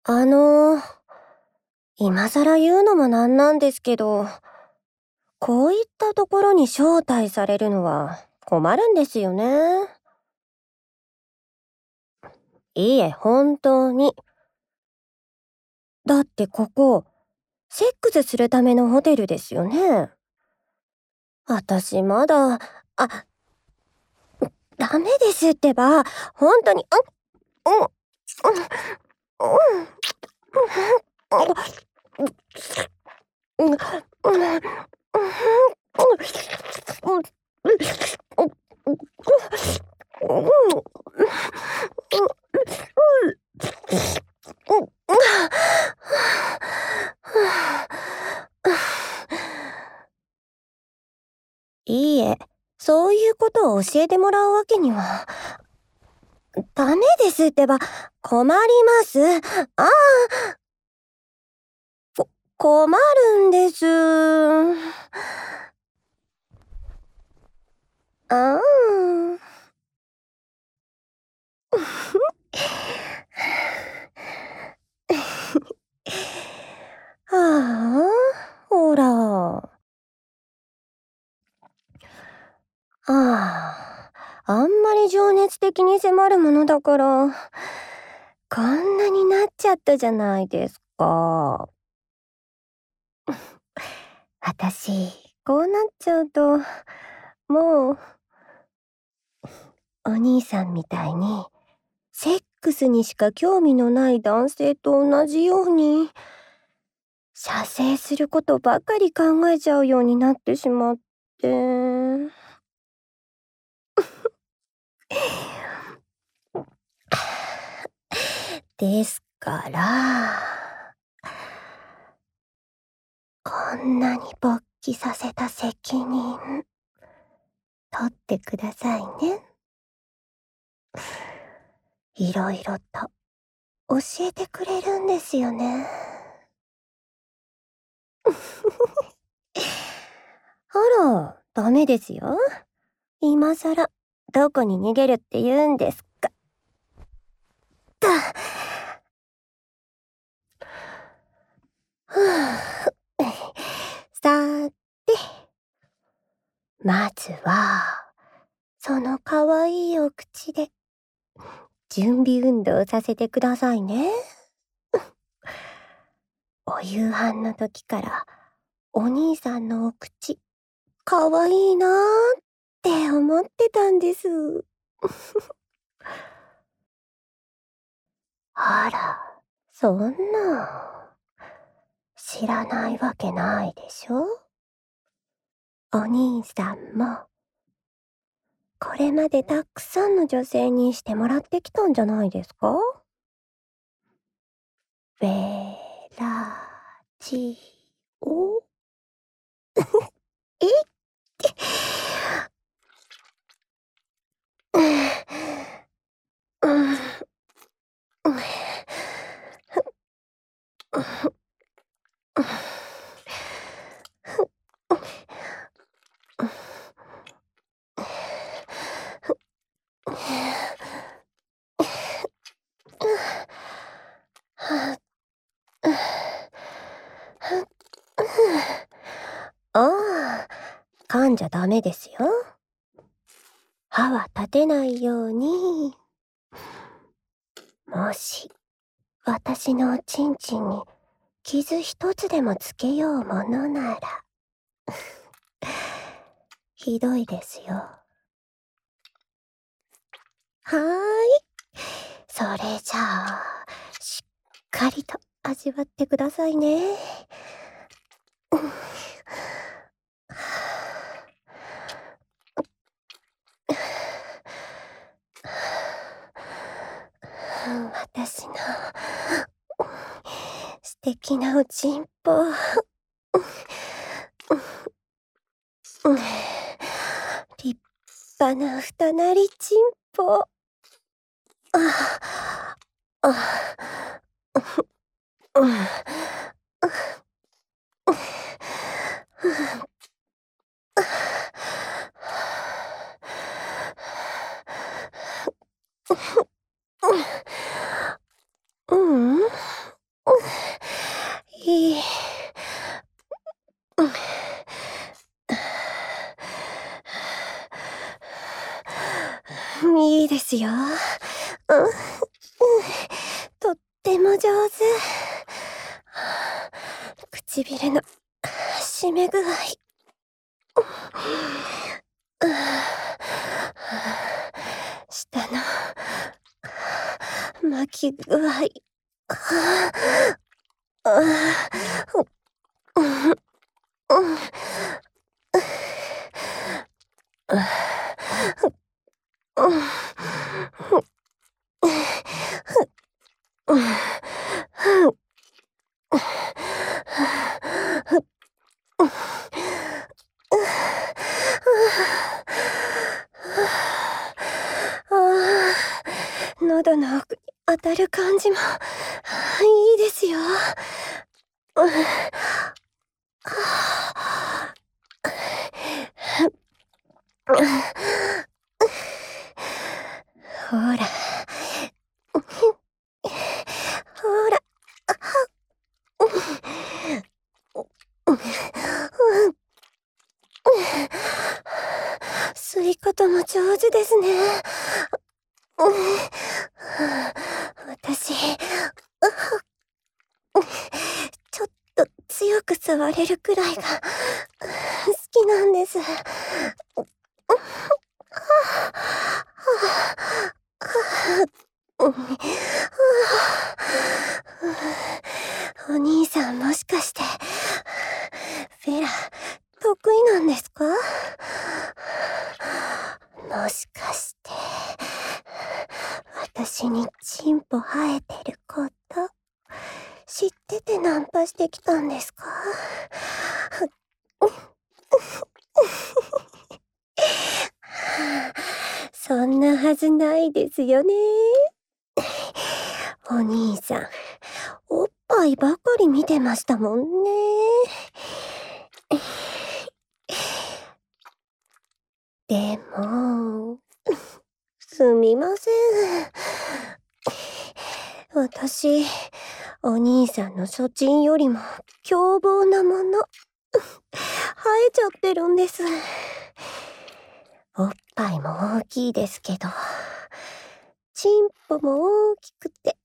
あの、今更言うのもなんなんですけど、こういったところに招待されるのは困るんですよね。いいえ、本当に。だってここ、セックスするためのホテルですよね。私まだ、ダメですってば、本当に、うん、うん、うん、うん、うん、うん、いいえ、そういうことを教えてもらうわけには。ダメですってば、困ります。あ困るんです。あーはあ、ほら。あんまり情熱的に迫るものだから、こんなになっちゃったじゃないですか。私、こうなっちゃうと、もう、お兄さんみたいに、セックスにしか興味のない男性と同じように、射精することばかり考えちゃうようになってしまって。ですから、こんなに勃起させた責任、取ってくださいね。いろいろと教えてくれるんですよね。あら、ダメですよ。今さら、どこに逃げるって言うんですか。さて、まずは、そのかわいいお口で、準備運動させてくださいね。お夕飯の時から、お兄さんのお口、かわいいなーって思ってたんです。あら、そんな、知らないわけないでしょ。お兄さんも、これまでたくさんの女性にしてもらってきたんじゃないですか。ベラジオえってうん、うん、ああ、噛んじゃダメですよ。歯は立てないように。もし、私のおちんちんに傷一つでもつけようものなら、ひどいですよ。はーい。それじゃあ、しっかりと味わってくださいね。私の素敵なおちんぽ。立派な二なりちんぽ。ああ、うん、うん、 とっても上手。唇の締め具合。舌の巻き具合。喉の奥に当たる感じもいいですよ。ほら。ほら。吸い方も上手ですね。私、ちょっと強く吸われるくらいが好きなんです。お兄さんもしかしてフェラ得意なんですか？もしかして私にチンポ生えてること知っててナンパしてきたんですか？そんなはずないですよね。お兄さん、おっぱいばかり見てましたもんね。でも、すみません。私、お兄さんの初陣よりも凶暴なもの、生えちゃってるんです。おっぱいも大きいですけど、チンポも大きくて、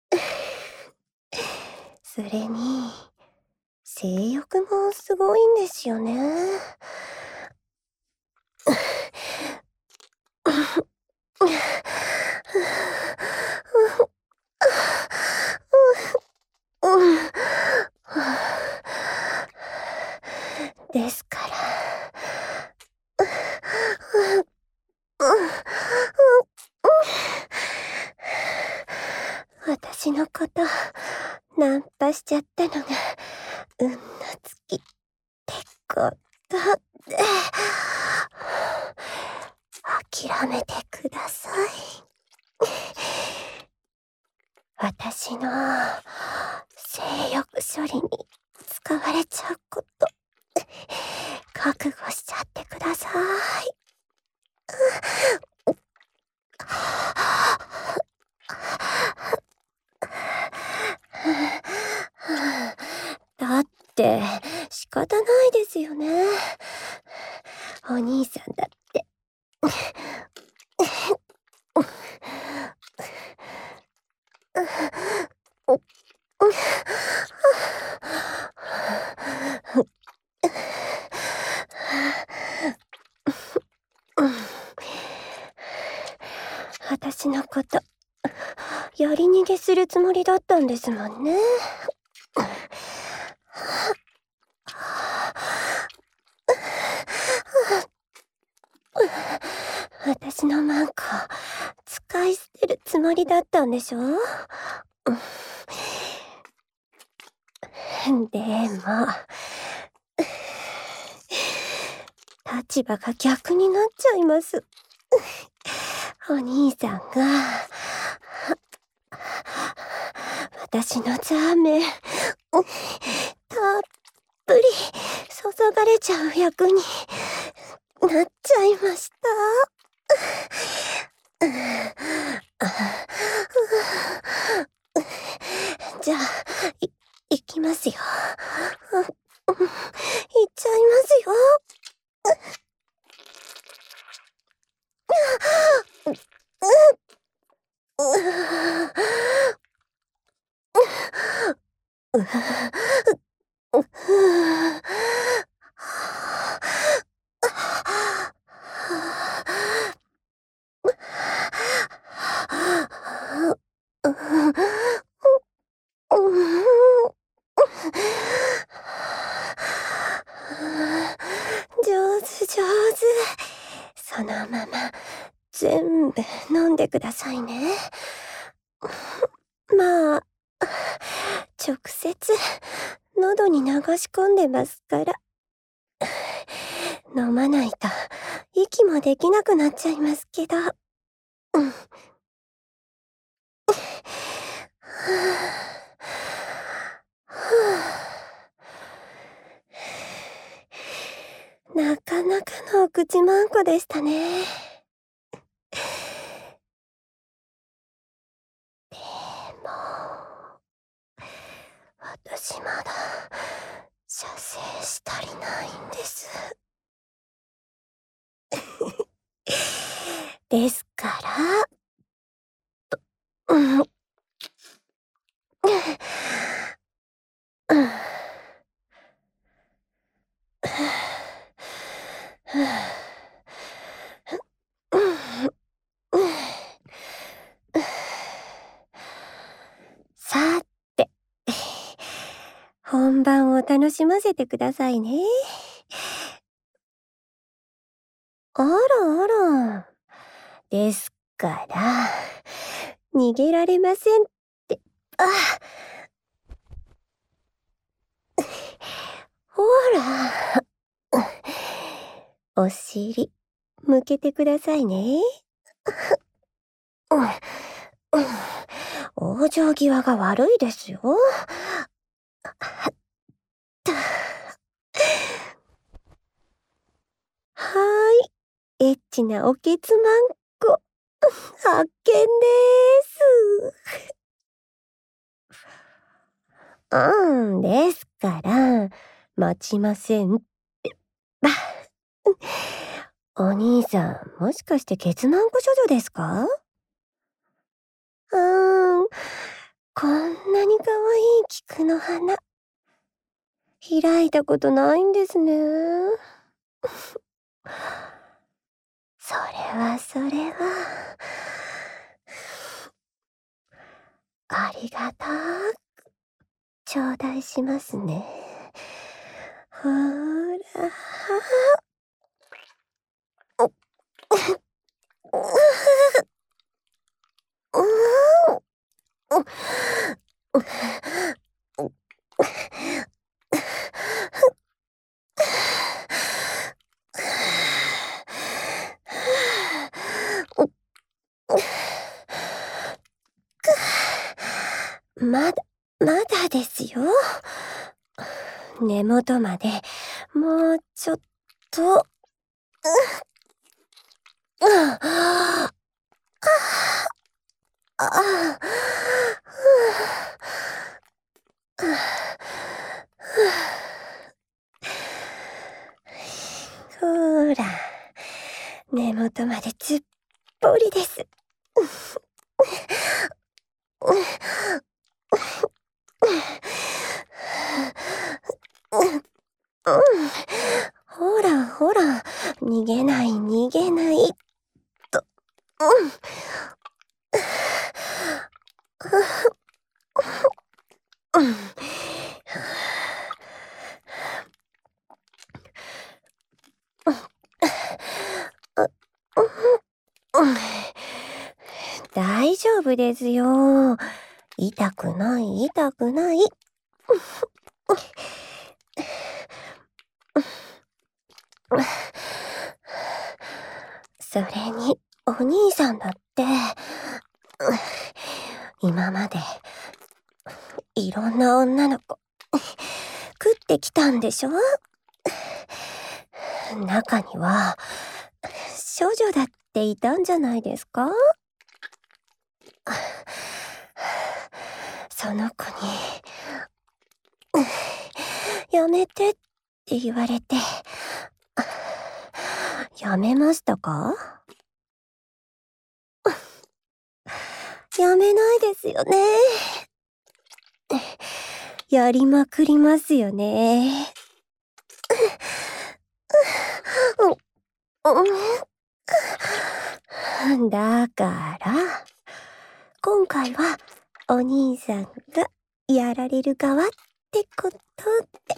それに、性欲もすごいんですよね。ですから、私のことナンパしちゃったのが運の尽きってことで、諦めてください。私の性欲処理に使われちゃうこと覚悟しちゃってください。だって仕方ないですよね。お兄さんだって私のことやり逃げするつもりだったんですもんね。私のマンコ使い捨てるつもりだったんでしょ？でも立場が逆になっちゃいます。お兄さんが私のザーメンたっぷり注がれちゃう役になっちゃいました。じゃあ行きますよ。行っちゃいますよ。 上手上手。そのまま全部飲んでくださいね。まあ、直接喉に流し込んでますから。飲まないと息もできなくなっちゃいますけど。なかなかのお口まんこでしたね。でも、私まだ射精し足りないんです。ですから、さて、本番を楽しませてくださいね。あらあら。ですから、逃げられませんって。ほら。お尻、向けてくださいね。往生際が悪いですよ。エッチなおけつまんこ、発見です。ですから、待ちませんって。お兄さん、もしかしてケツマンコ処女ですか？こんなに可愛い菊の花、開いたことないんですね。それは、ありがたく頂戴しますね。ほら。まだですよ。根元までもうちょっと。ほら、根元までずっぽりです。ほらほら、逃げないと。大丈夫ですよ。痛くない。それに、お兄さんだって、今まで、いろんな女の子、食ってきたんでしょ？中には、処女だっていたんじゃないですか？その子に、やめてって言われて、やめましたか？やめないですよね。 やりまくりますよね。だから、今回はお兄さんがやられる側ってことで。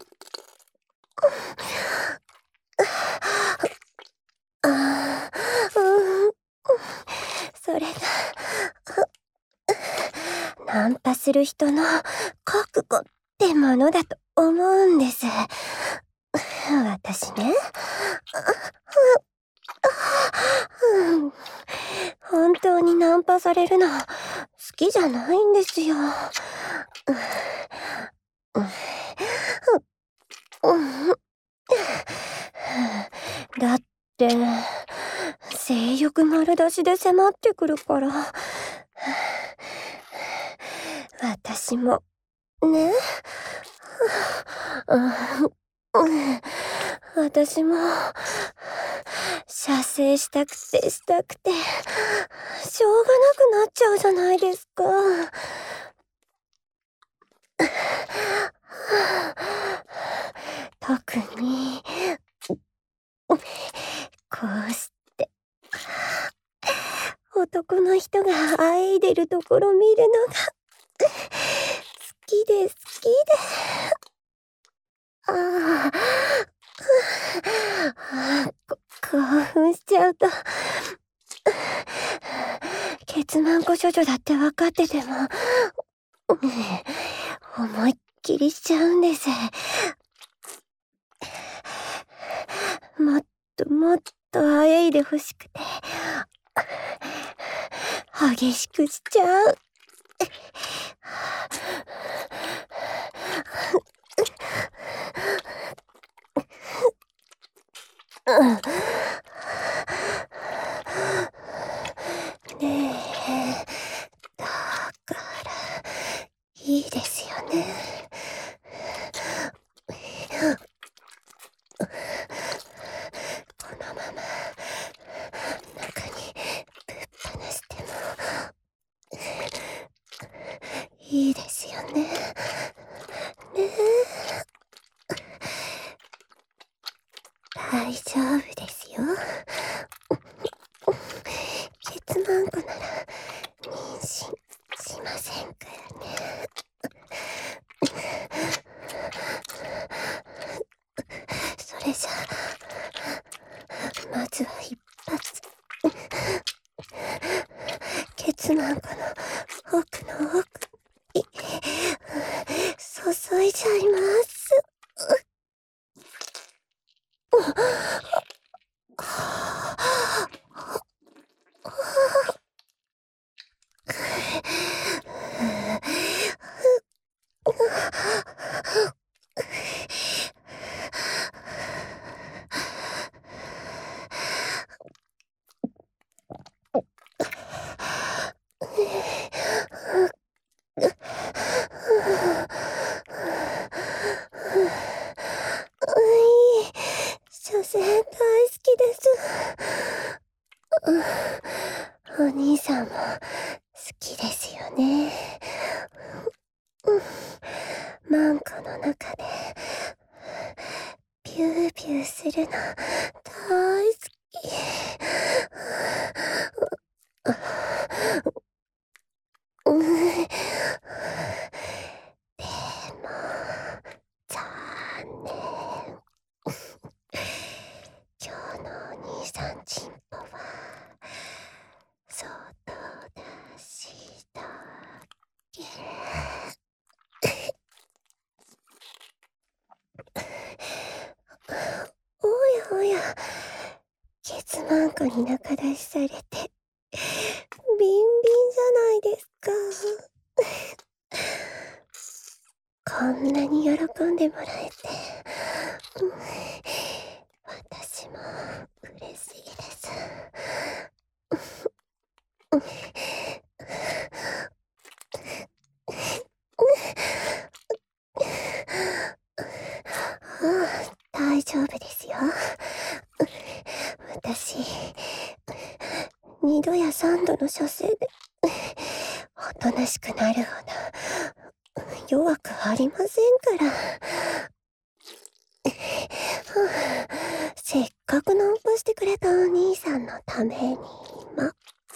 それが、ナンパする人の覚悟ってものだと思うんです。私ね。本当にナンパされるの好きじゃないんですよ。だって、性欲丸出しで迫ってくるから。私も、ね。私も、射精したくてしたくて、しょうがなくなっちゃうじゃないですか。特に、こうして、男の人があえいでるところ見るのが、好きで好きで。興奮しちゃうと、ケツマンコ処女だって分かってても、思いっきりしちゃうんです。もっともっとあえいで欲しくて、激しくしちゃう。ねえ、だからいいですよね。このまま中にぶっ放してもいいですよね。ねえ、大丈夫ですよ。ケツマンコなら妊娠しませんからね。それじゃまずは一発、ケツマンコの奥の奥に注いじゃいます。射精大好きです。お兄さんも好きですよね。マンコの中でピューピューするの大好き。でも、残念。今日のお兄さんチンポは外出しだけ。おやおや、ケツマンコに仲出しされてビンビンじゃないですか。こんなに喜んでもらえて、私も嬉しいです。大丈夫ですよ。私、2度や3度の射精でおとなしくなるほど弱くありませんから。せっかくナンパしてくれたお兄さんのためにも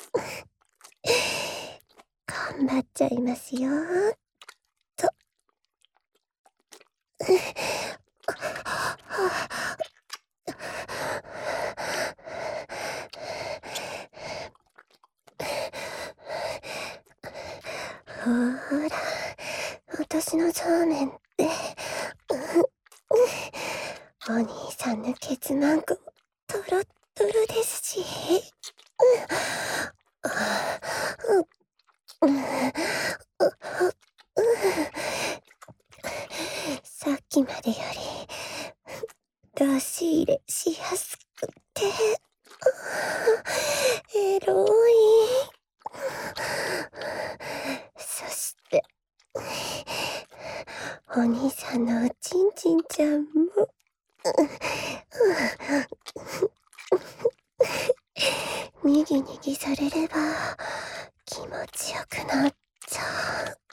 頑張っちゃいますよと。ほら、私のそうめんってお兄さんのケツなんかもトロットロですし、さっきまでより出し入れしやすくてエロい。そしてお兄さんのおちんちんちゃんもにぎにぎされれば気持ちよくなっちゃう。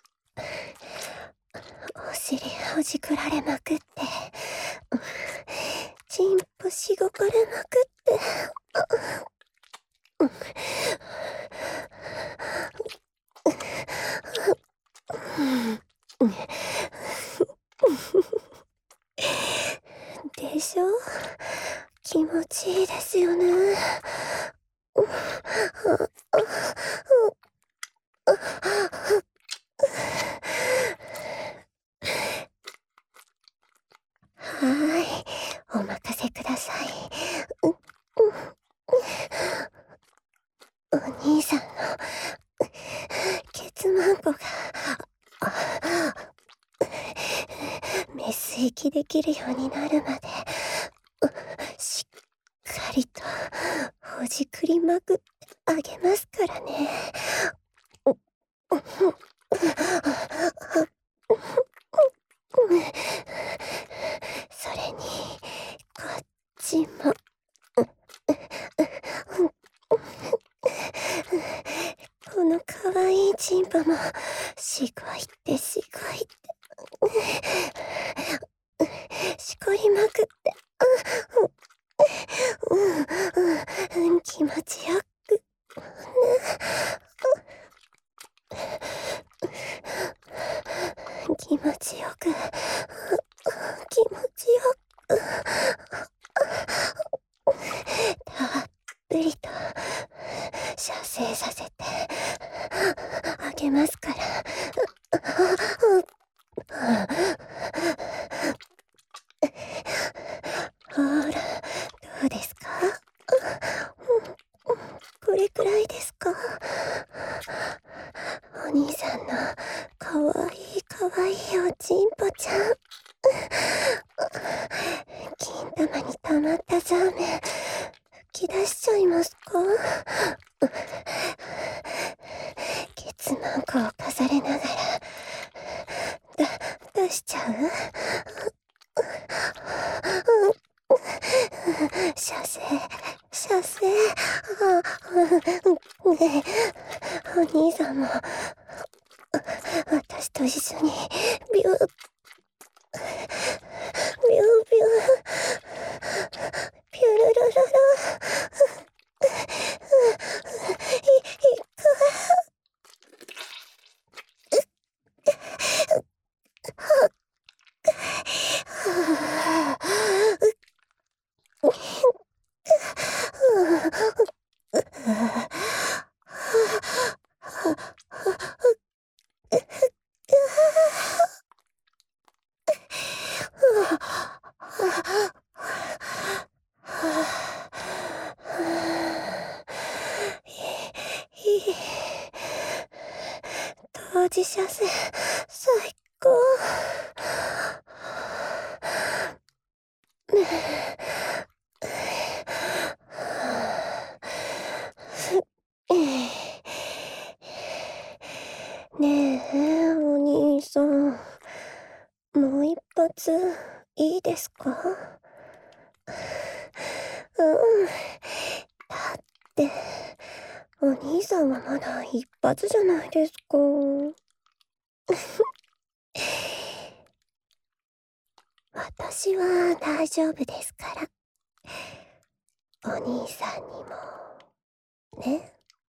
お尻ほじくられまくってチンポしごかれまくってでしょ？気持ちいいですよね。お任せください。お兄さんのケツマンコがメス息できるようになるまでしっかりとほじくりまくってあげますからね。それにこっちもこのかわいいチンポもしごいてしごいてしこりまくって気持ちよく気持ちよく気持ちよくたっぷりと射精させてあげますから。ほら、どうですか？これくらいですか？お兄さんのかわいいかわいいおちんぽちゃん。金玉に溜まったザーメン吹き出しちゃいますか？ケツマンコを飾れながら出しちゃう？射精射精お兄さんも私と一緒にビュービュービューピュルルルル同時射精最高。ねえお兄さん、もう一発いいですか？だってお兄さんはまだ一発じゃないですか。 私は大丈夫ですから。お兄さんにも、ね。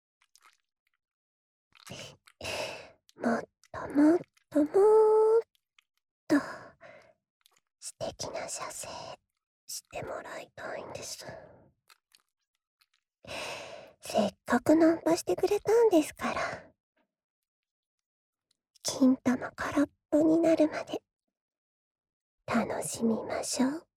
もっともっともっと素敵な射精してもらいたいんです。せっかくナンパしてくれたんですから。金玉空っぽになるまで楽しみましょう。